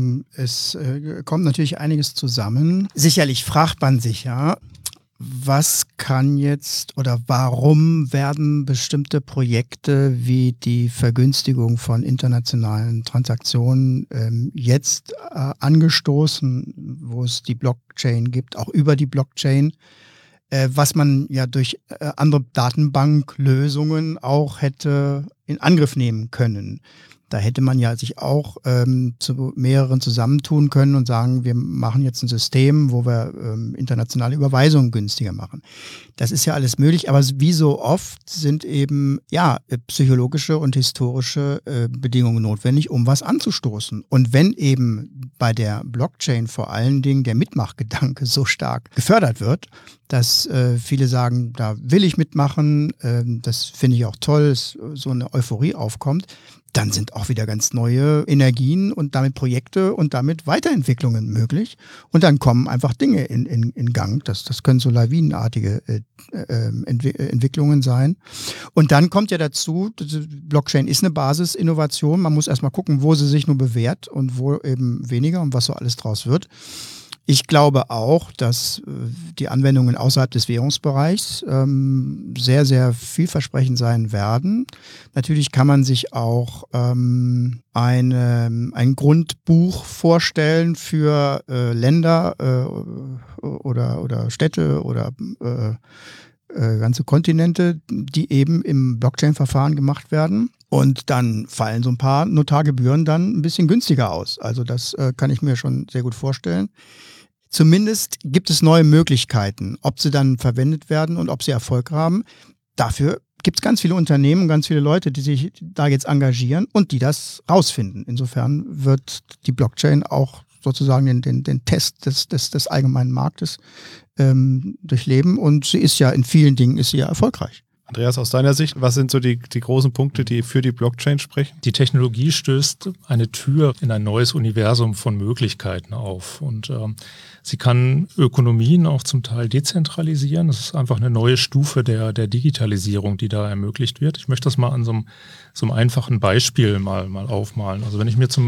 kommt natürlich einiges zusammen. Sicherlich fragt man sich ja, was kann jetzt oder warum werden bestimmte Projekte wie die Vergünstigung von internationalen Transaktionen jetzt angestoßen, wo es die Blockchain gibt, auch über die Blockchain, was man ja durch andere Datenbanklösungen auch hätte in Angriff nehmen können. Da hätte man ja sich auch zu mehreren zusammentun können und sagen, wir machen jetzt ein System, wo wir internationale Überweisungen günstiger machen. Das ist ja alles möglich, aber wie so oft sind eben psychologische und historische Bedingungen notwendig, um was anzustoßen. Und wenn eben bei der Blockchain vor allen Dingen der Mitmachgedanke so stark gefördert wird, dass viele sagen, da will ich mitmachen, das finde ich auch toll, dass so eine Euphorie aufkommt, dann sind auch wieder ganz neue Energien und damit Projekte und damit Weiterentwicklungen möglich. Und dann kommen einfach Dinge in Gang. Das können so lawinenartige Entwicklungen sein. Und dann kommt ja dazu, Blockchain ist eine Basisinnovation. Man muss erstmal gucken, wo sie sich nur bewährt und wo eben weniger und was so alles draus wird. Ich glaube auch, dass die Anwendungen außerhalb des Währungsbereichs sehr, sehr vielversprechend sein werden. Natürlich kann man sich auch ein Grundbuch vorstellen für Länder oder Städte oder ganze Kontinente, die eben im Blockchain-Verfahren gemacht werden. Und dann fallen so ein paar Notargebühren dann ein bisschen günstiger aus. Also das kann ich mir schon sehr gut vorstellen. Zumindest gibt es neue Möglichkeiten. Ob sie dann verwendet werden und ob sie Erfolg haben, dafür gibt es ganz viele Unternehmen, ganz viele Leute, die sich da jetzt engagieren und die das rausfinden. Insofern wird die Blockchain auch sozusagen den Test des allgemeinen Marktes durchleben und sie ist ja in vielen Dingen erfolgreich. Andreas, aus deiner Sicht, was sind so die großen Punkte, die für die Blockchain sprechen? Die Technologie stößt eine Tür in ein neues Universum von Möglichkeiten auf und sie kann Ökonomien auch zum Teil dezentralisieren. Das ist einfach eine neue Stufe der Digitalisierung, die da ermöglicht wird. Ich möchte das mal an so einem einfachen Beispiel mal aufmalen. Also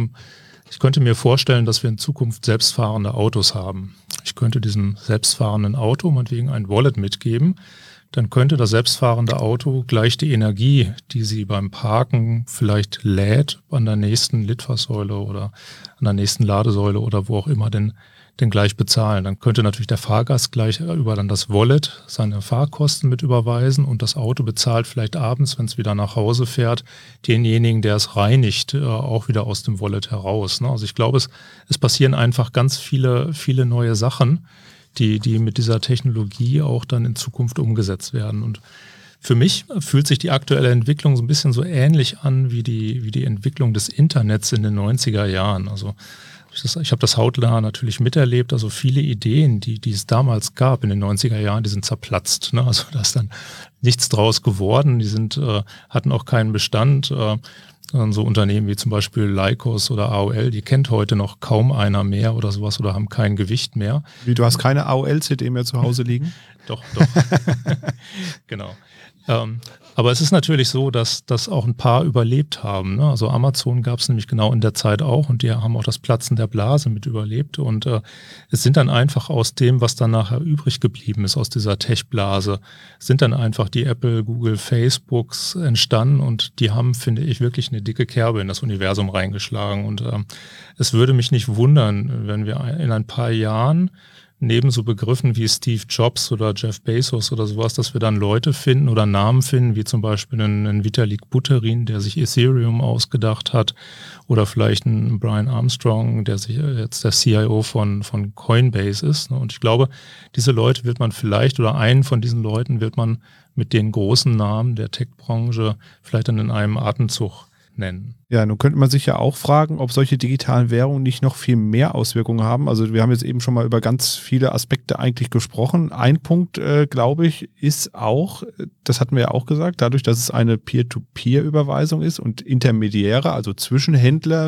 ich könnte mir vorstellen, dass wir in Zukunft selbstfahrende Autos haben. Ich könnte diesem selbstfahrenden Auto meinetwegen ein Wallet mitgeben. Dann könnte das selbstfahrende Auto gleich die Energie, die sie beim Parken vielleicht lädt, an der nächsten Litfaßsäule oder an der nächsten Ladesäule oder wo auch immer denn gleich bezahlen. Dann könnte natürlich der Fahrgast gleich über dann das Wallet seine Fahrkosten mit überweisen und das Auto bezahlt vielleicht abends, wenn es wieder nach Hause fährt, denjenigen, der es reinigt, auch wieder aus dem Wallet heraus. Also ich glaube, es passieren einfach ganz viele neue Sachen, die mit dieser Technologie auch dann in Zukunft umgesetzt werden. Und für mich fühlt sich die aktuelle Entwicklung so ein bisschen so ähnlich an wie die Entwicklung des Internets in den 90er Jahren. Also ich habe das hautnah natürlich miterlebt, also viele Ideen, die es damals gab in den 90er Jahren, die sind zerplatzt. Also da ist dann nichts draus geworden, die hatten auch keinen Bestand. So Unternehmen wie zum Beispiel Lycos oder AOL, die kennt heute noch kaum einer mehr oder sowas oder haben kein Gewicht mehr. Wie, du hast keine AOL-CD mehr zu Hause liegen? Doch. Genau. Aber es ist natürlich so, dass auch ein paar überlebt haben. Ne? Also Amazon gab es nämlich genau in der Zeit auch und die haben auch das Platzen der Blase mit überlebt. Und es sind dann einfach aus dem, was dann nachher übrig geblieben ist, aus dieser Tech-Blase, sind dann einfach die Apple, Google, Facebooks entstanden und die haben, finde ich, wirklich eine dicke Kerbe in das Universum reingeschlagen. Und es würde mich nicht wundern, wenn wir in ein paar Jahren neben so Begriffen wie Steve Jobs oder Jeff Bezos oder sowas, dass wir dann Leute finden oder Namen finden, wie zum Beispiel einen Vitalik Buterin, der sich Ethereum ausgedacht hat, oder vielleicht einen Brian Armstrong, der sich jetzt der CIO von Coinbase ist. Und ich glaube, diese Leute wird man vielleicht, oder einen von diesen Leuten wird man mit den großen Namen der Tech-Branche vielleicht dann in einem Atemzug nennen. Ja, nun könnte man sich ja auch fragen, ob solche digitalen Währungen nicht noch viel mehr Auswirkungen haben. Also wir haben jetzt eben schon mal über ganz viele Aspekte eigentlich gesprochen. Ein Punkt, glaube ich, ist auch, das hatten wir ja auch gesagt, dadurch, dass es eine Peer-to-Peer-Überweisung ist und Intermediäre, also Zwischenhändler wie eine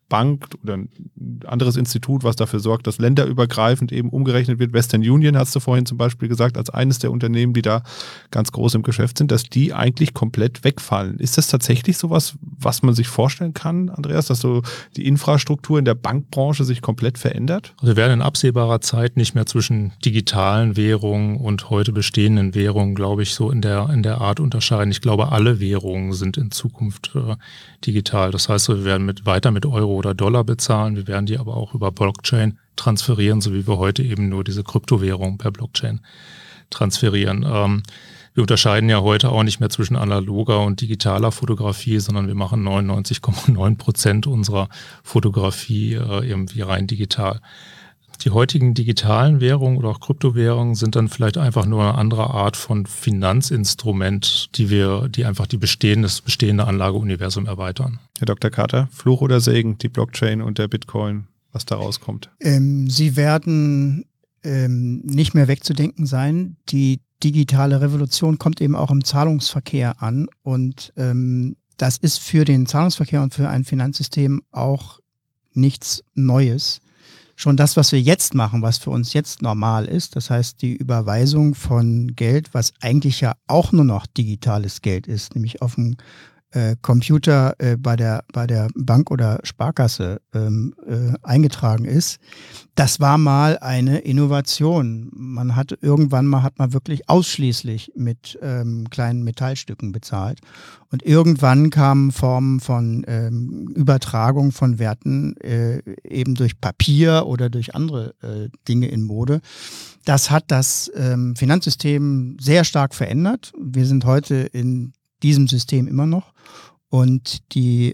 Bank oder ein anderes Institut, was dafür sorgt, dass länderübergreifend eben umgerechnet wird. Western Union, hast du vorhin zum Beispiel gesagt, als eines der Unternehmen, die da ganz groß im Geschäft sind, dass die eigentlich komplett wegfallen. Ist das tatsächlich sowas, was man sich vorstellen kann, Andreas, dass so die Infrastruktur in der Bankbranche sich komplett verändert? Also wir werden in absehbarer Zeit nicht mehr zwischen digitalen Währungen und heute bestehenden Währungen, glaube ich, so in der Art unterscheiden. Ich glaube, alle Währungen sind in Zukunft digital. Das heißt, wir werden weiter mit Euro oder Dollar bezahlen. Wir werden die aber auch über Blockchain transferieren, so wie wir heute eben nur diese Kryptowährung per Blockchain transferieren. Wir unterscheiden ja heute auch nicht mehr zwischen analoger und digitaler Fotografie, sondern wir machen 99,9% unserer Fotografie irgendwie rein digital. Die heutigen digitalen Währungen oder auch Kryptowährungen sind dann vielleicht einfach nur eine andere Art von Finanzinstrument, die einfach das bestehende Anlageuniversum erweitern. Herr Dr. Carter, Fluch oder Segen, die Blockchain und der Bitcoin, was da rauskommt? Sie werden nicht mehr wegzudenken sein. Die digitale Revolution kommt eben auch im Zahlungsverkehr an und das ist für den Zahlungsverkehr und für ein Finanzsystem auch nichts Neues. Schon das, was wir jetzt machen, was für uns jetzt normal ist, das heißt die Überweisung von Geld, was eigentlich ja auch nur noch digitales Geld ist, nämlich auf dem Computer bei der Bank oder Sparkasse eingetragen ist, das war mal eine Innovation. Irgendwann hat man wirklich ausschließlich mit kleinen Metallstücken bezahlt. Und irgendwann kamen Formen von Übertragung von Werten eben durch Papier oder durch andere Dinge in Mode. Das hat das Finanzsystem sehr stark verändert. Wir sind heute in diesem System immer noch. Und die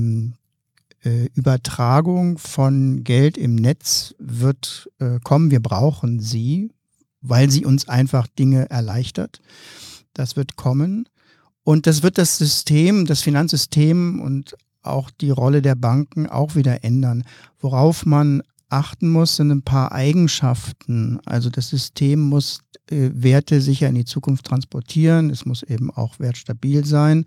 Übertragung von Geld im Netz wird kommen. Wir brauchen sie, weil sie uns einfach Dinge erleichtert. Das wird kommen. Und das wird das System, das Finanzsystem und auch die Rolle der Banken auch wieder ändern. Worauf man achten muss, sind ein paar Eigenschaften. Also das System muss Werte sicher in die Zukunft transportieren. Es muss eben auch wertstabil sein.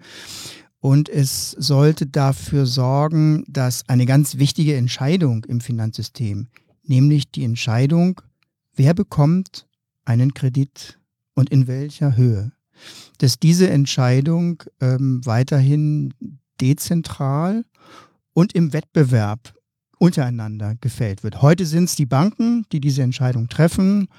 Und es sollte dafür sorgen, dass eine ganz wichtige Entscheidung im Finanzsystem, nämlich die Entscheidung, wer bekommt einen Kredit und in welcher Höhe, dass diese Entscheidung weiterhin dezentral und im Wettbewerb untereinander gefällt wird. Heute sind es die Banken, die diese Entscheidung treffen,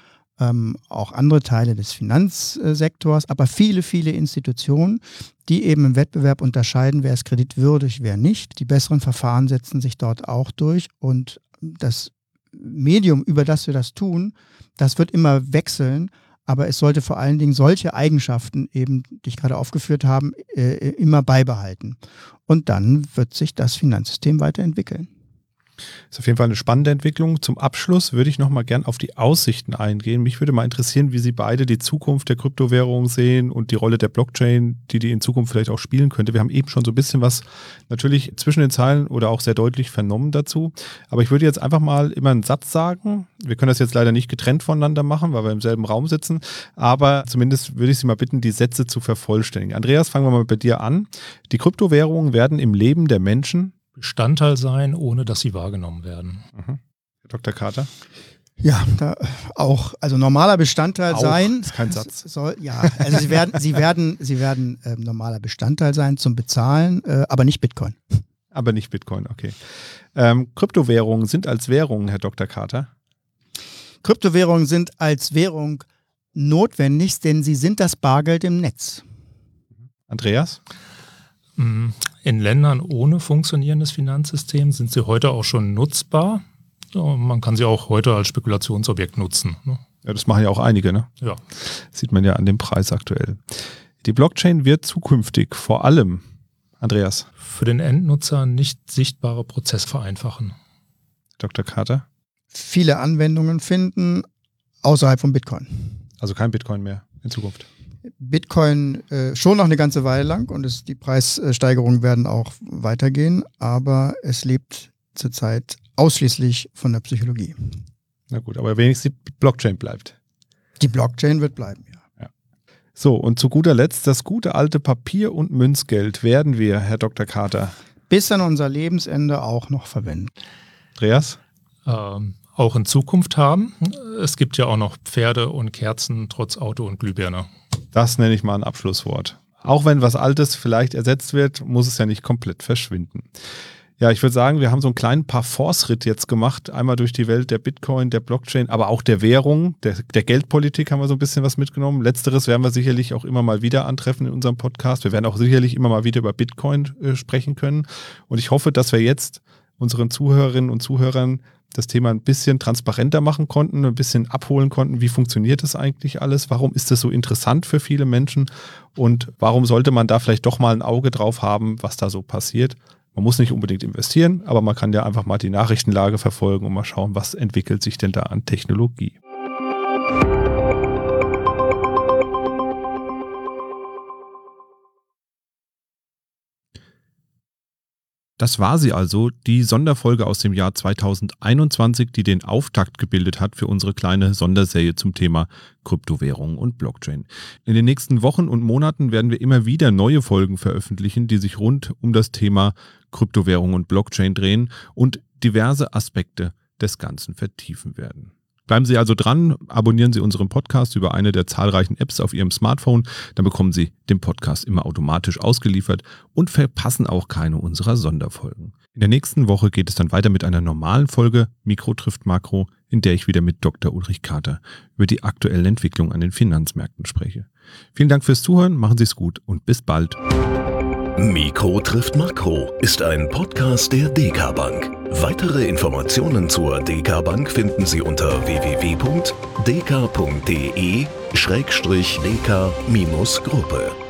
auch andere Teile des Finanzsektors, aber viele, viele Institutionen, die eben im Wettbewerb unterscheiden, wer ist kreditwürdig, wer nicht. Die besseren Verfahren setzen sich dort auch durch und das Medium, über das wir das tun, das wird immer wechseln, aber es sollte vor allen Dingen solche Eigenschaften eben, die ich gerade aufgeführt habe, immer beibehalten. Und dann wird sich das Finanzsystem weiterentwickeln. Ist auf jeden Fall eine spannende Entwicklung. Zum Abschluss würde ich noch mal gern auf die Aussichten eingehen. Mich würde mal interessieren, wie Sie beide die Zukunft der Kryptowährung sehen und die Rolle der Blockchain, die in Zukunft vielleicht auch spielen könnte. Wir haben eben schon so ein bisschen was natürlich zwischen den Zeilen oder auch sehr deutlich vernommen dazu. Aber ich würde jetzt einfach mal immer einen Satz sagen. Wir können das jetzt leider nicht getrennt voneinander machen, weil wir im selben Raum sitzen. Aber zumindest würde ich Sie mal bitten, die Sätze zu vervollständigen. Andreas, fangen wir mal bei dir an. Die Kryptowährungen werden im Leben der Menschen Bestandteil sein, ohne dass sie wahrgenommen werden. Herr Dr. Carter? Ja, da auch, also normaler Bestandteil auch, sein. Ist kein Satz. Also sie werden normaler Bestandteil sein zum Bezahlen, aber nicht Bitcoin. Aber nicht Bitcoin, okay. Kryptowährungen sind als Währungen, Herr Dr. Carter? Kryptowährungen sind als Währung notwendig, denn sie sind das Bargeld im Netz. Andreas? In Ländern ohne funktionierendes Finanzsystem sind sie heute auch schon nutzbar. Man kann sie auch heute als Spekulationsobjekt nutzen. Ja, das machen ja auch einige, ne? Ja. Sieht man ja an dem Preis aktuell. Die Blockchain wird zukünftig vor allem, Andreas? Für den Endnutzer nicht sichtbare Prozesse vereinfachen. Dr. Carter? Viele Anwendungen finden außerhalb von Bitcoin. Also kein Bitcoin mehr in Zukunft? Bitcoin schon noch eine ganze Weile lang und die Preissteigerungen werden auch weitergehen, aber es lebt zurzeit ausschließlich von der Psychologie. Na gut, aber wenigstens die Blockchain bleibt. Die Blockchain wird bleiben, ja. So, und zu guter Letzt, das gute alte Papier- und Münzgeld werden wir, Herr Dr. Carter, bis an unser Lebensende auch noch verwenden. Andreas? Auch in Zukunft haben. Es gibt ja auch noch Pferde und Kerzen trotz Auto und Glühbirne. Das nenne ich mal ein Abschlusswort. Auch wenn was Altes vielleicht ersetzt wird, muss es ja nicht komplett verschwinden. Ja, ich würde sagen, wir haben so einen kleinen Parforce-Ritt jetzt gemacht. Einmal durch die Welt der Bitcoin, der Blockchain, aber auch der Währung, der Geldpolitik haben wir so ein bisschen was mitgenommen. Letzteres werden wir sicherlich auch immer mal wieder antreffen in unserem Podcast. Wir werden auch sicherlich immer mal wieder über Bitcoin sprechen können. Und ich hoffe, dass wir jetzt unseren Zuhörerinnen und Zuhörern das Thema ein bisschen transparenter machen konnten, ein bisschen abholen konnten, wie funktioniert das eigentlich alles, warum ist das so interessant für viele Menschen und warum sollte man da vielleicht doch mal ein Auge drauf haben, was da so passiert. Man muss nicht unbedingt investieren, aber man kann ja einfach mal die Nachrichtenlage verfolgen und mal schauen, was entwickelt sich denn da an Technologie. Das war sie also, die Sonderfolge aus dem Jahr 2021, die den Auftakt gebildet hat für unsere kleine Sonderserie zum Thema Kryptowährungen und Blockchain. In den nächsten Wochen und Monaten werden wir immer wieder neue Folgen veröffentlichen, die sich rund um das Thema Kryptowährungen und Blockchain drehen und diverse Aspekte des Ganzen vertiefen werden. Bleiben Sie also dran, abonnieren Sie unseren Podcast über eine der zahlreichen Apps auf Ihrem Smartphone, dann bekommen Sie den Podcast immer automatisch ausgeliefert und verpassen auch keine unserer Sonderfolgen. In der nächsten Woche geht es dann weiter mit einer normalen Folge Mikro trifft Makro, in der ich wieder mit Dr. Ulrich Kater über die aktuellen Entwicklungen an den Finanzmärkten spreche. Vielen Dank fürs Zuhören, machen Sie es gut und bis bald. Mikro trifft Makro ist ein Podcast der DK Bank. Weitere Informationen zur DK Bank finden Sie unter www.dk.de/dk-gruppe.